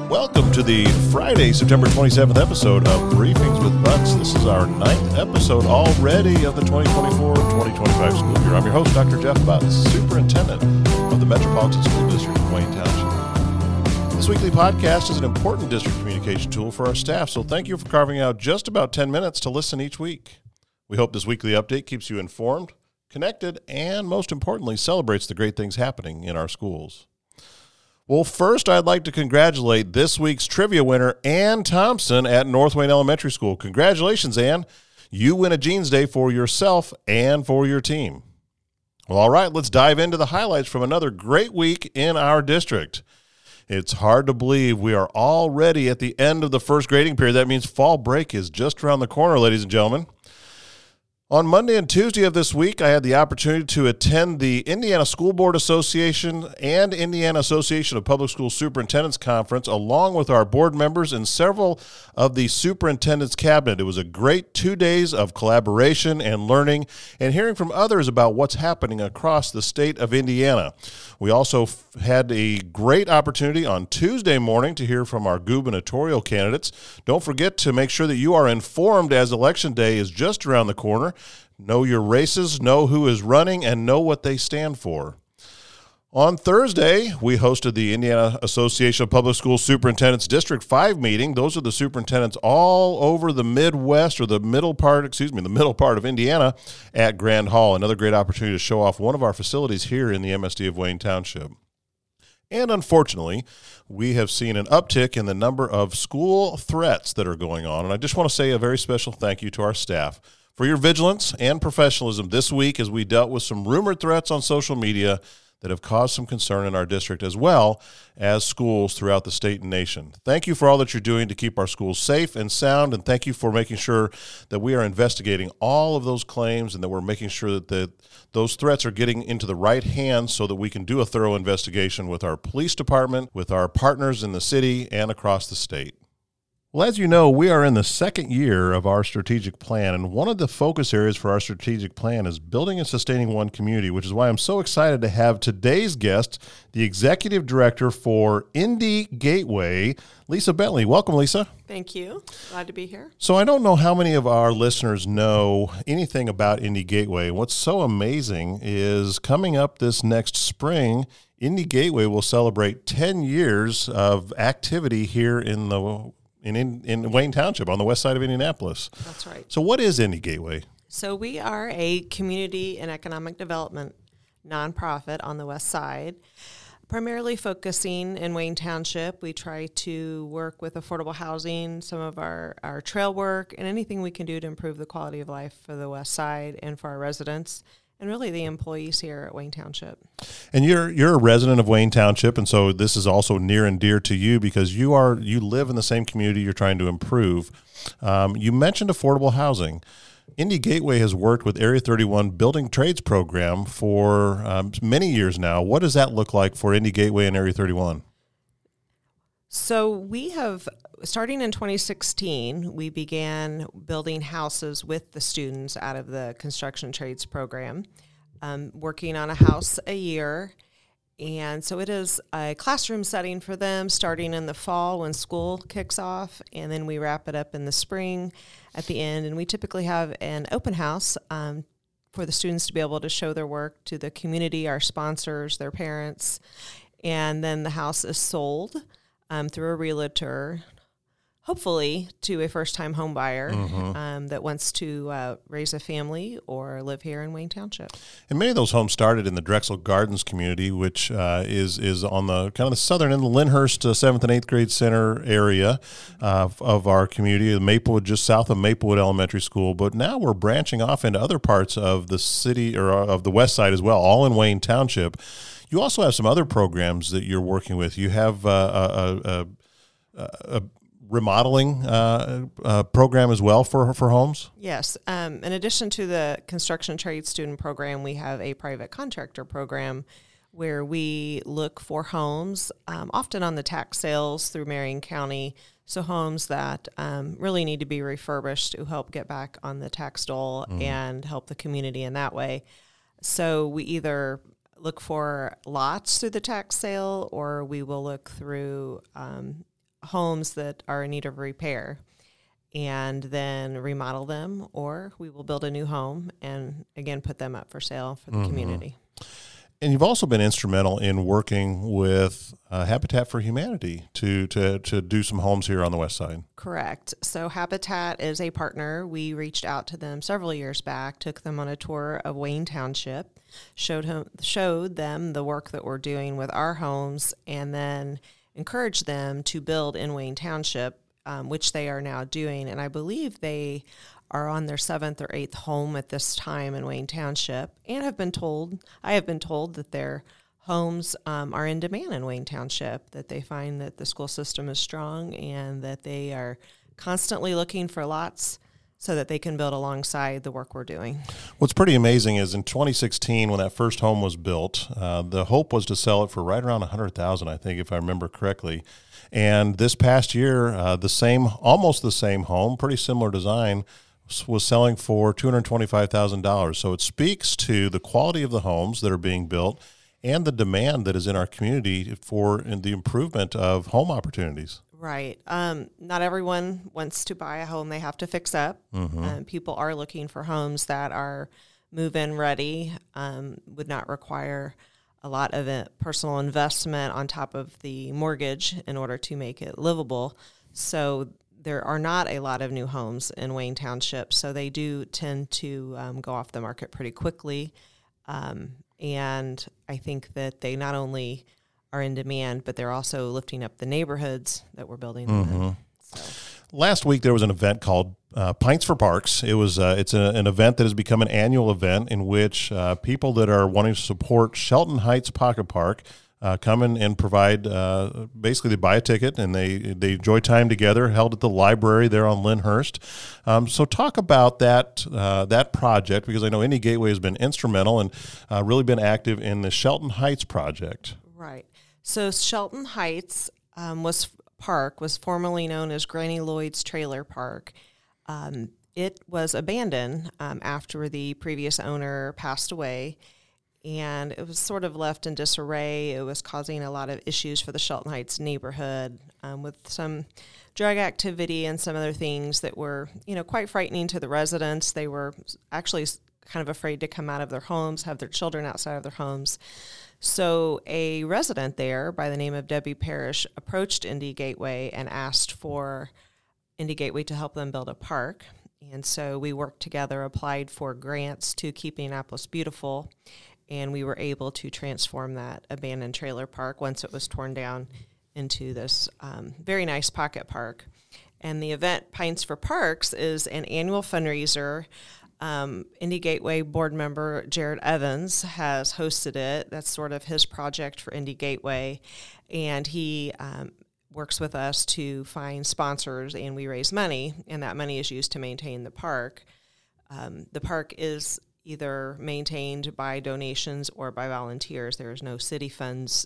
Welcome to the Friday, September 27th episode of Briefings with Bucks. This is our 9th episode already of the 2024-2025 school year. I'm your host, Dr. Jeff Butts, Superintendent of the Metropolitan School District of Wayne Township. This weekly podcast is an important district communication tool for our staff, so thank you for carving out just about 10 minutes to listen each week. We hope this weekly update keeps you informed, connected, and most importantly, celebrates the great things happening in our schools. Well, first, I'd like to congratulate this week's trivia winner, Ann Thompson at North Wayne Elementary School. Congratulations, Ann. You win a Jeans Day for yourself and for your team. Well, all right, let's dive into the highlights from another great week in our district. It's hard to believe we are already at the end of the first grading period. That means fall break is just around the corner, ladies and gentlemen. On Monday and Tuesday of this week, I had the opportunity to attend the Indiana School Board Association and Indiana Association of Public School Superintendents Conference, along with our board members and several of the superintendent's cabinet. It was a great 2 days of collaboration and learning and hearing from others about what's happening across the state of Indiana. We also had a great opportunity on Tuesday morning to hear from our gubernatorial candidates. Don't forget to make sure that you are informed as Election Day is just around the corner. Know your races, know who is running, and know what they stand for. On Thursday, we hosted the Indiana Association of Public School Superintendents District 5 meeting. Those are the superintendents all over the Midwest, or the middle part of Indiana at Grand Hall. Another great opportunity to show off one of our facilities here in the MSD of Wayne Township. And unfortunately, we have seen an uptick in the number of school threats that are going on. And I just want to say a very special thank you to our staff for your vigilance and professionalism this week as we dealt with some rumored threats on social media that have caused some concern in our district as well as schools throughout the state and nation. Thank you for all that you're doing to keep our schools safe and sound, and thank you for making sure that we are investigating all of those claims and that we're making sure that those threats are getting into the right hands so that we can do a thorough investigation with our police department, with our partners in the city, and across the state. Well, as you know, we are in the second year of our strategic plan, and one of the focus areas for our strategic plan is building and sustaining one community, which is why I'm so excited to have today's guest, the Executive Director for Indy Gateway, Lisa Bentley. Welcome, Lisa. Thank you. Glad to be here. So I don't know how many of our listeners know anything about Indy Gateway. What's so amazing is coming up this next spring, Indy Gateway will celebrate 10 years of activity here in Wayne Township on the west side of Indianapolis. That's right. So what is Indy Gateway? So we are a community and economic development nonprofit on the west side, primarily focusing in Wayne Township. We try to work with affordable housing, some of our trail work, and anything we can do to improve the quality of life for the west side and for our residents, and really the employees here at Wayne Township. And you're a resident of Wayne Township, and so this is also near and dear to you because you live in the same community you're trying to improve. You mentioned affordable housing. Indy Gateway has worked with Area 31 Building Trades Program for many years now. What does that look like for Indy Gateway and Area 31? So we have, starting in 2016, we began building houses with the students out of the construction trades program, working on a house a year. And so it is a classroom setting for them starting in the fall when school kicks off, and then we wrap it up in the spring at the end. And we typically have an open house for the students to be able to show their work to the community, our sponsors, their parents. And then the house is sold through a realtor, hopefully to a first-time home buyer that wants to raise a family or live here in Wayne Township. And many of those homes started in the Drexel Gardens community, which is on the kind of the southern end of the Lyndhurst 7th and 8th grade center area of our community, Maplewood, just south of Maplewood Elementary School. But now we're branching off into other parts of the city or of the west side as well, all in Wayne Township. You also have some other programs that you're working with. You have a remodeling program as well for homes? Yes. In addition to the construction trade student program, we have a private contractor program where we look for homes, often on the tax sales through Marion County, so homes that really need to be refurbished to help get back on the tax dole and help the community in that way. So we either look for lots through the tax sale, or we will look through homes that are in need of repair and then remodel them, or we will build a new home and, again, put them up for sale for the community. And you've also been instrumental in working with Habitat for Humanity to do some homes here on the west side. Correct. So Habitat is a partner. We reached out to them several years back, took them on a tour of Wayne Township, showed them the work that we're doing with our homes, and then encouraged them to build in Wayne Township, which they are now doing. And I believe they are on their 7th or 8th home at this time in Wayne Township, and I have been told that their homes are in demand in Wayne Township, that they find that the school system is strong and that they are constantly looking for lots so that they can build alongside the work we're doing. What's pretty amazing is in 2016, when that first home was built, the hope was to sell it for right around $100,000, I think, if I remember correctly. And this past year, almost the same home, pretty similar design, was selling for $225,000. So it speaks to the quality of the homes that are being built and the demand that is in our community for the improvement of home opportunities. Right. Not everyone wants to buy a home they have to fix up. People are looking for homes that are move-in ready, would not require a lot of personal investment on top of the mortgage in order to make it livable. So there are not a lot of new homes in Wayne Township, so they do tend to go off the market pretty quickly. And I think that they not only are in demand, but they're also lifting up the neighborhoods that we're building in. Last week there was an event called Pints for Parks. It's an event that has become an annual event in which people that are wanting to support Shelton Heights Pocket Park come in and provide, basically they buy a ticket and they enjoy time together, held at the library there on Lyndhurst. So talk about that project, because I know Indy Gateway has been instrumental and really been active in the Shelton Heights project. Right. So Shelton Heights was formerly known as Granny Lloyd's Trailer Park. It was abandoned after the previous owner passed away, and it was sort of left in disarray. It was causing a lot of issues for the Shelton Heights neighborhood with some drug activity and some other things that were, quite frightening to the residents. They were actually kind of afraid to come out of their homes, have their children outside of their homes. So a resident there by the name of Debbie Parrish approached Indy Gateway and asked for Indy Gateway to help them build a park. And so we worked together, applied for grants to Keep Indianapolis Beautiful, and we were able to transform that abandoned trailer park once it was torn down into this very nice pocket park. And the event Pints for Parks is an annual fundraiser. Indy Gateway board member Jared Evans has hosted it. That's sort of his project for Indy Gateway. And he works with us to find sponsors, and we raise money, and that money is used to maintain the park. The park is either maintained by donations or by volunteers. There is no city funds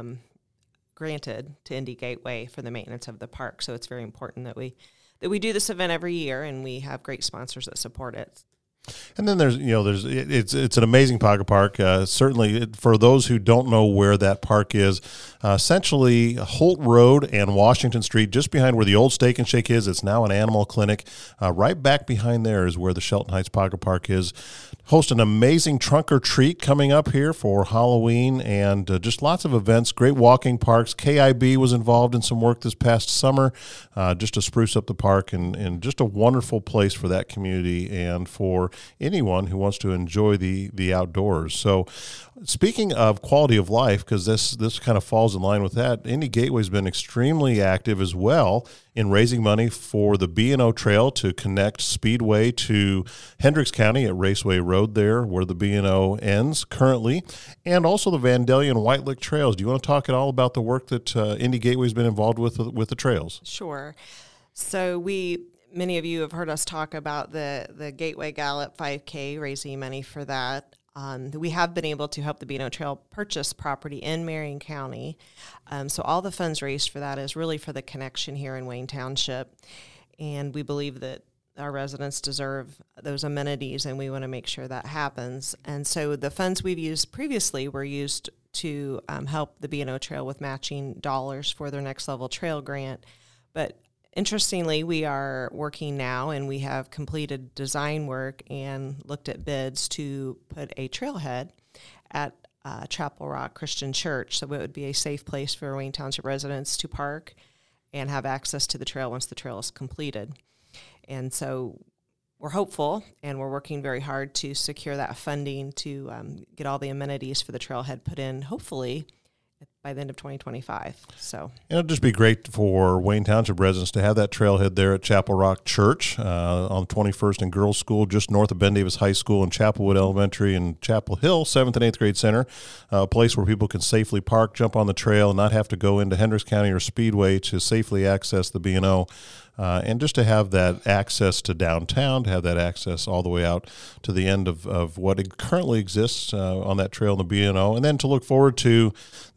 granted to Indy Gateway for the maintenance of the park. So it's very important that we do this event every year, and we have great sponsors that support it. And then it's an amazing pocket park. Certainly, for those who don't know where that park is, essentially Holt Road and Washington Street, just behind where the old Steak and Shake is. It's now an animal clinic. Right back behind there is where the Shelton Heights Pocket Park is. Host an amazing trunk or treat coming up here for Halloween, and just lots of events. Great walking parks. KIB was involved in some work this past summer, just to spruce up the park, and just a wonderful place for that community and for anyone who wants to enjoy the outdoors. So speaking of quality of life, because this kind of falls in line with that, Indy Gateway's been extremely active as well in raising money for the B&O Trail to connect Speedway to Hendricks County at Raceway Road there, where the B&O ends currently, and also the Vandalia and White Lick Trails. Do you want to talk at all about the work that Indy Gateway's been involved with the trails? Sure. So many of you have heard us talk about the Gateway Gallup 5K, raising money for that. We have been able to help the B&O Trail purchase property in Marion County. So all the funds raised for that is really for the connection here in Wayne Township. And we believe that our residents deserve those amenities, and we want to make sure that happens. And so the funds we've used previously were used to help the B&O Trail with matching dollars for their Next Level Trail grant. But interestingly, we are working now, and we have completed design work and looked at bids to put a trailhead at Chapel Rock Christian Church. So it would be a safe place for Wayne Township residents to park and have access to the trail once the trail is completed. And so we're hopeful, and we're working very hard to secure that funding to get all the amenities for the trailhead put in, hopefully, by the end of 2025. So it'd just be great for Wayne Township residents to have that trailhead there at Chapel Rock Church on 21st and Girls School, just north of Ben Davis High School, and Chapelwood Elementary and Chapel Hill 7th and 8th grade center, a place where people can safely park, jump on the trail, and not have to go into Hendricks County or Speedway to safely access the B&O. And just to have that access to downtown, to have that access all the way out to the end of what currently exists on that trail in the B&O, and then to look forward to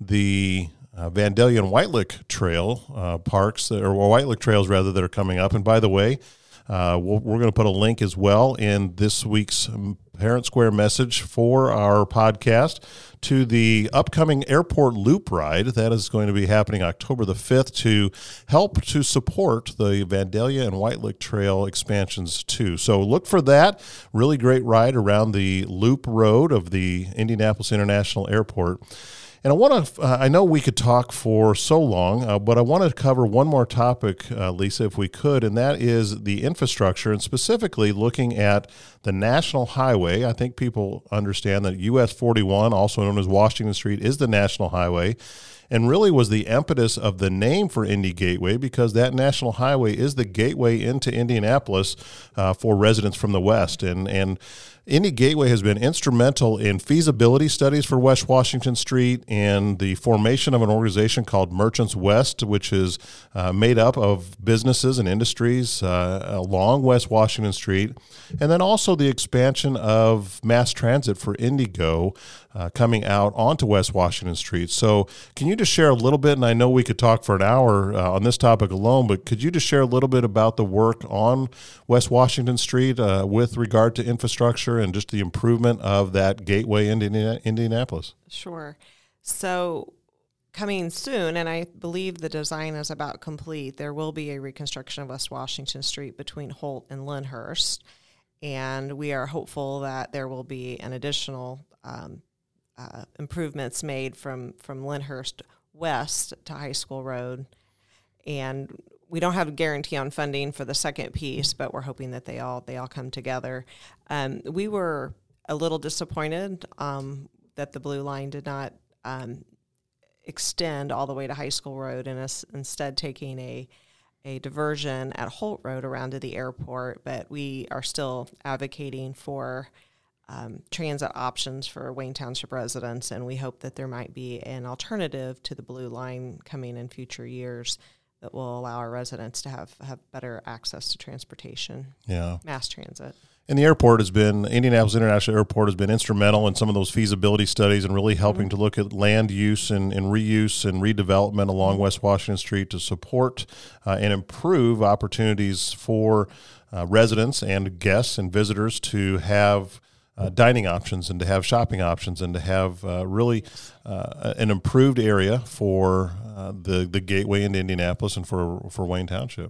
the Vandalia and Whitelick Trail parks, or Whitelick Trails rather, that are coming up. And by the way, we're going to put a link as well in this week's Parent Square message for our podcast to the upcoming airport loop ride that is going to be happening October the 5th to help to support the Vandalia and Whitelick Trail expansions too. So look for that. Really great ride around the loop road of the Indianapolis International Airport. And I know we could talk for so long, but I want to cover one more topic, Lisa, if we could, and that is the infrastructure, and specifically looking at the National Highway. I think people understand that US 41, also known as Washington Street, is the National Highway, and really was the impetus of the name for Indy Gateway, because that National Highway is the gateway into Indianapolis for residents from the West. And Indy Gateway has been instrumental in feasibility studies for West Washington Street and the formation of an organization called Merchants West, which is made up of businesses and industries along West Washington Street, and then also the expansion of mass transit for Indigo coming out onto West Washington Street. So can you just share a little bit, and I know we could talk for an hour on this topic alone, but could you just share a little bit about the work on West Washington Street with regard to infrastructure and just the improvement of that gateway into Indianapolis? Sure. So coming soon, and I believe the design is about complete, there will be a reconstruction of West Washington Street between Holt and Lyndhurst. And we are hopeful that there will be an additional improvements made from Lyndhurst west to High School Road. And we don't have a guarantee on funding for the second piece, but we're hoping that they all come together. We were a little disappointed that the Blue Line did not extend all the way to High School Road, and instead taking a diversion at Holt Road around to the airport. But we are still advocating for transit options for Wayne Township residents, and we hope that there might be an alternative to the Blue Line coming in future years that will allow our residents to have better access to transportation, mass transit. And the airport Indianapolis International Airport has been instrumental in some of those feasibility studies and really helping to look at land use and reuse and redevelopment along West Washington Street to support and improve opportunities for residents and guests and visitors to have dining options and to have shopping options and to have really an improved area for the gateway into Indianapolis and for Wayne Township.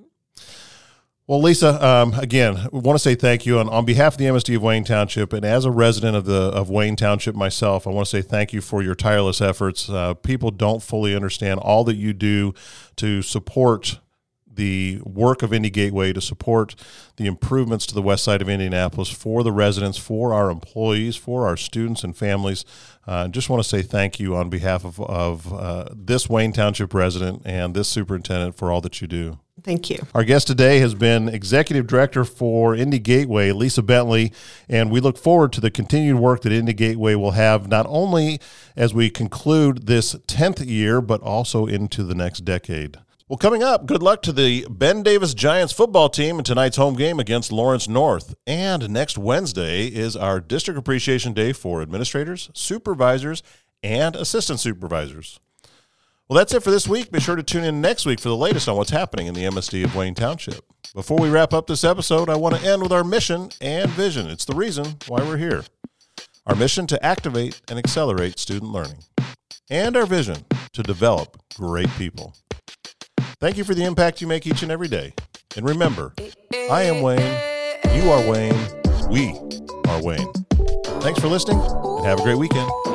Well, Lisa, again, we want to say thank you on behalf of the MSD of Wayne Township, and as a resident of Wayne Township myself, I want to say thank you for your tireless efforts. People don't fully understand all that you do to support the work of Indy Gateway, to support the improvements to the west side of Indianapolis for the residents, for our employees, for our students and families. Just want to say thank you on behalf of this Wayne Township resident and this superintendent for all that you do. Thank you. Our guest today has been Executive Director for Indy Gateway, Lisa Bentley, and we look forward to the continued work that Indy Gateway will have, not only as we conclude this 10th year, but also into the next decade. Well, coming up, good luck to the Ben Davis Giants football team in tonight's home game against Lawrence North. And next Wednesday is our District Appreciation Day for administrators, supervisors, and assistant supervisors. Well, that's it for this week. Be sure to tune in next week for the latest on what's happening in the MSD of Wayne Township. Before we wrap up this episode, I want to end with our mission and vision. It's the reason why we're here. Our mission to activate and accelerate student learning. And our vision to develop great people. Thank you for the impact you make each and every day. And remember, I am Wayne, you are Wayne, we are Wayne. Thanks for listening, and have a great weekend.